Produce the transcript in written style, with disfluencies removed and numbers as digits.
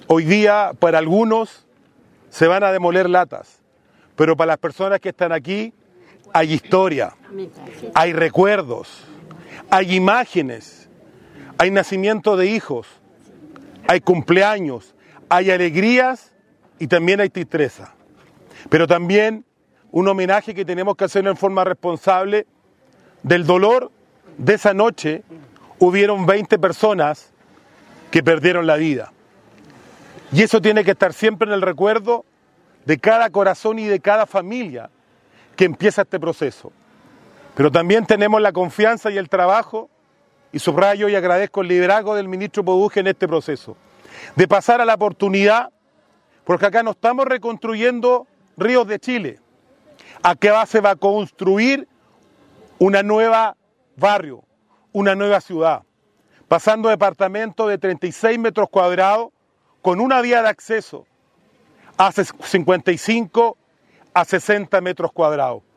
Hoy día, para algunos, se van a demoler latas, pero para las personas que están aquí, hay historia, hay recuerdos, hay imágenes, hay nacimiento de hijos, hay cumpleaños, hay alegrías y también hay tristeza. Pero también un homenaje que tenemos que hacerlo en forma responsable del dolor de esa noche. Hubieron 20 personas que perdieron la vida. Y eso tiene que estar siempre en el recuerdo de cada corazón y de cada familia que empieza este proceso. Pero también tenemos la confianza y el trabajo, y subrayo y agradezco el liderazgo del ministro Poduje en este proceso, de pasar a la oportunidad, porque acá no estamos reconstruyendo Ríos de Chile, acá se va a construir una nueva barrio, una nueva ciudad, pasando departamentos de 36 metros cuadrados con una vía de acceso a 55 a 60 metros cuadrados.